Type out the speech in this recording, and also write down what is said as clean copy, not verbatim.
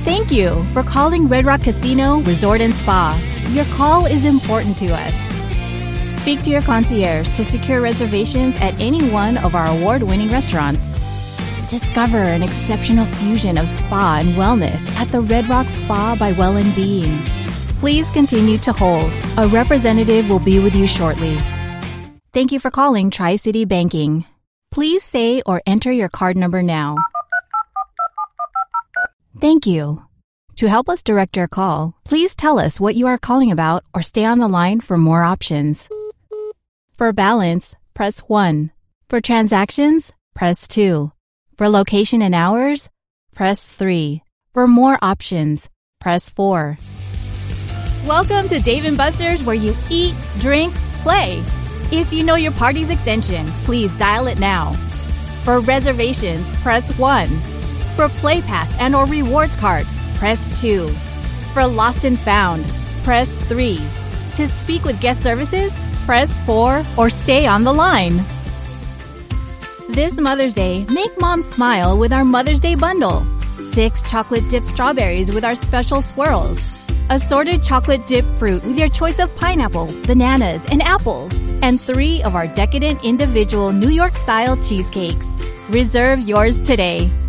Thank you for calling Red Rock Casino Resort and Spa. Your call is important to us. Speak to your concierge to secure reservations at any one of our award-winning restaurants. Discover an exceptional fusion of spa and wellness at the Red Rock Spa by Well & Being. Please continue to hold. A representative will be with you shortly. Thank you for calling Tri-City Banking. Please say or enter your card number now. Thank you. To help us direct your call, please tell us what you are calling about or stay on the line for more options. For balance, press 1. For transactions, press 2. For location and hours, press 3. For more options, press 4. Welcome to Dave & Buster's, where you eat, drink, play. If you know your party's extension, please dial it now. For reservations, press 1. For Play Pass and or rewards card, press 2. For Lost and Found, press 3. To speak with guest services, press 4 or stay on the line. This Mother's Day, make Mom smile with our Mother's Day bundle. 6 chocolate dipped strawberries with our special swirls. Assorted chocolate dipped fruit with your choice of pineapple, bananas, and apples. And 3 of our decadent individual New York-style cheesecakes. Reserve yours today.